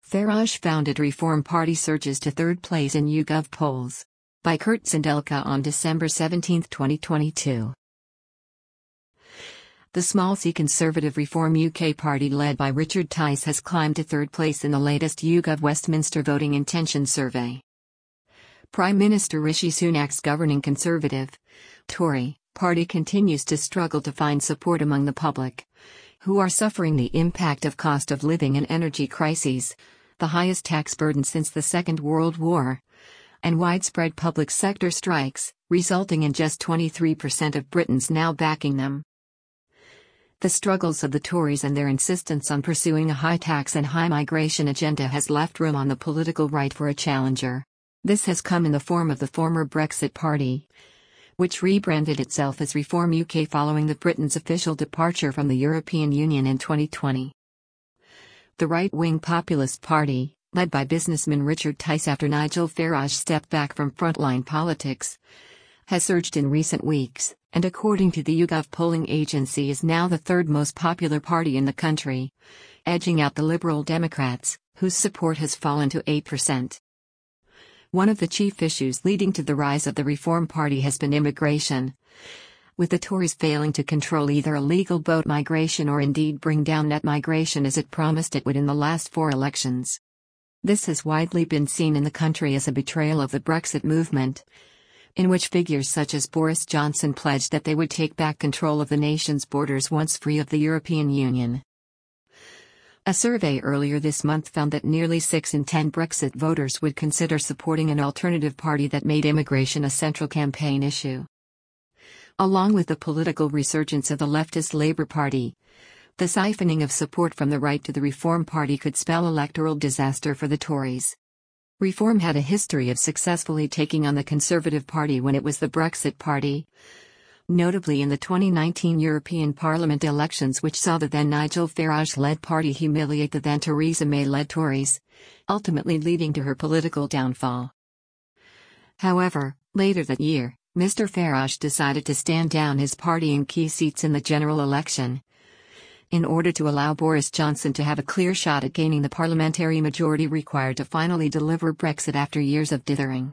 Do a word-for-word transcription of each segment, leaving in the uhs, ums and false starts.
Farage-founded Reform Party surges to third place in YouGov polls. By Kurt Zindelka on December seventeenth, twenty twenty-two. The small C Conservative Reform U K party led by Richard Tice has climbed to third place in the latest YouGov Westminster Voting Intention Survey. Prime Minister Rishi Sunak's governing Conservative Tory party continues to struggle to find support among the public, who are suffering the impact of cost of living and energy crises, the highest tax burden since the Second World War, and widespread public sector strikes, resulting in just twenty-three percent of Britons now backing them. The struggles of the Tories and their insistence on pursuing a high tax and high migration agenda has left room on the political right for a challenger. This has come in the form of the former Brexit Party, which rebranded itself as Reform U K following the Britain's official departure from the European Union in twenty twenty. The right-wing Populist Party, led by businessman Richard Tice after Nigel Farage stepped back from frontline politics, has surged in recent weeks, and according to the YouGov polling agency is now the third most popular party in the country, edging out the Liberal Democrats, whose support has fallen to eight percent. One of the chief issues leading to the rise of the Reform Party has been immigration, with the Tories failing to control either illegal boat migration or indeed bring down net migration as it promised it would in the last four elections. This has widely been seen in the country as a betrayal of the Brexit movement, in which figures such as Boris Johnson pledged that they would take back control of the nation's borders once free of the European Union. A survey earlier this month found that nearly six in ten Brexit voters would consider supporting an alternative party that made immigration a central campaign issue. Along with the political resurgence of the leftist Labour Party, the siphoning of support from the right to the Reform Party could spell electoral disaster for the Tories. Reform had a history of successfully taking on the Conservative Party when it was the Brexit Party, notably in the twenty nineteen European Parliament elections, which saw the then Nigel Farage-led party humiliate the then Theresa May-led Tories, ultimately leading to her political downfall. However, later that year, Mister Farage decided to stand down his party in key seats in the general election, in order to allow Boris Johnson to have a clear shot at gaining the parliamentary majority required to finally deliver Brexit after years of dithering.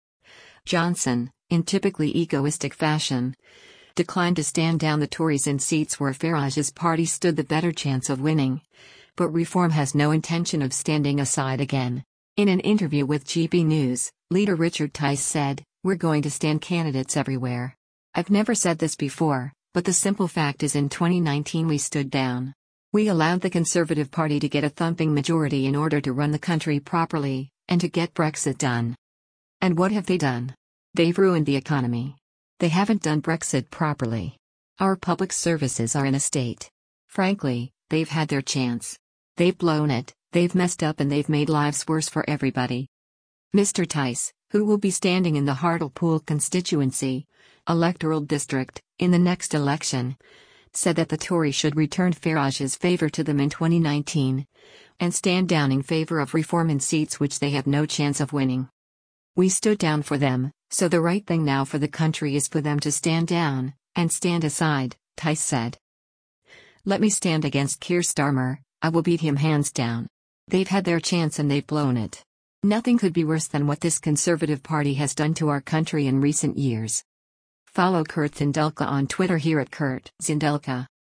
Johnson, in typically egoistic fashion, declined to stand down the Tories in seats where Farage's party stood the better chance of winning, but Reform has no intention of standing aside again. In an interview with G B News, leader Richard Tice said, "We're going to stand candidates everywhere. I've never said this before, but the simple fact is in twenty nineteen we stood down. We allowed the Conservative Party to get a thumping majority in order to run the country properly, and to get Brexit done. And what have they done? They've ruined the economy. They haven't done Brexit properly. Our public services are in a state. Frankly, they've had their chance. They've blown it, they've messed up, and they've made lives worse for everybody." Mister Tice, who will be standing in the Hartlepool constituency, electoral district, in the next election, said that the Tories should return Farage's favour to them in twenty nineteen, and stand down in favour of Reform in seats which they have no chance of winning. "We stood down for them, so the right thing now for the country is for them to stand down, and stand aside," Tice said. "Let me stand against Keir Starmer, I will beat him hands down. They've had their chance and they've blown it. Nothing could be worse than what this Conservative Party has done to our country in recent years." Follow Kurt Zindelka on Twitter here at Kurt Zindelka.